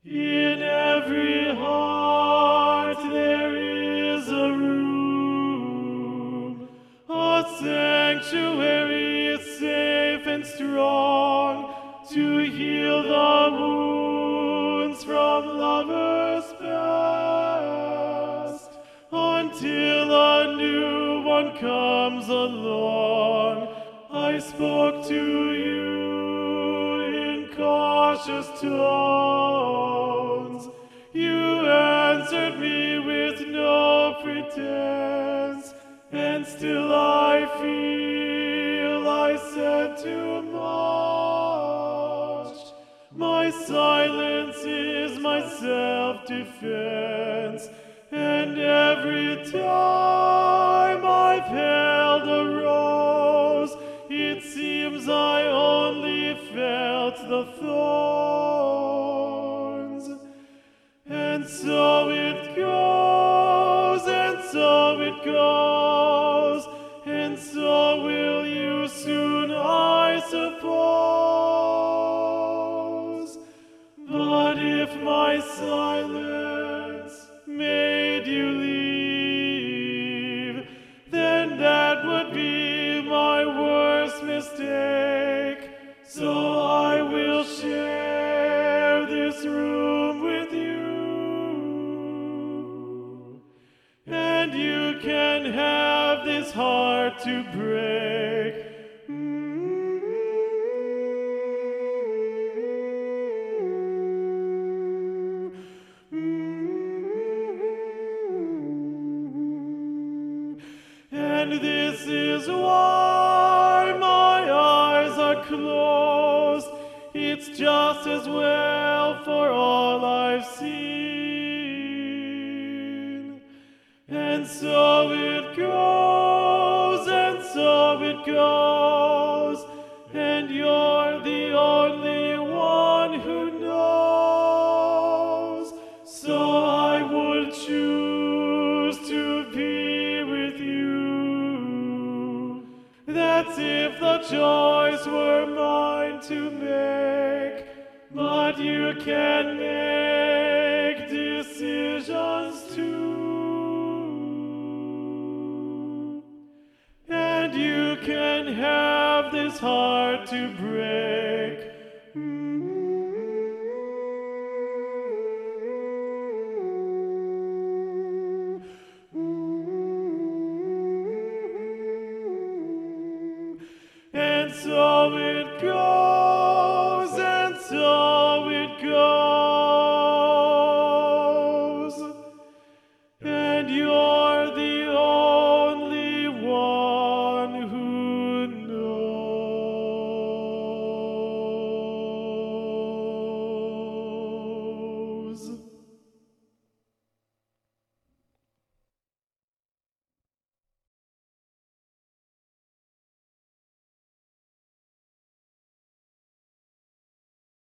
In every heart there is a room, a sanctuary safe and strong to heal the wounds from lovers past, until a new one comes along. I spoke to you in cautious tones. You answered me with no pretense, and still I feel I said too much. My silence is my self-defense, and every time I've held a rose, it seems I only felt the thorns. And so it goes, and so it goes, and so will you soon, I suppose. But if my silence made you leave, then that would be my worst mistake. So I will share this room with you, and you can have this heart to break. And this is why my eyes are closed. It's just as well for all I've seen. And so it goes, and so it goes, and you're the only one who knows. So I would choose to be with you. That's if the choice were mine to make. But you can make decisions too. And you can have this heart to break. And so it goes, and so it goes.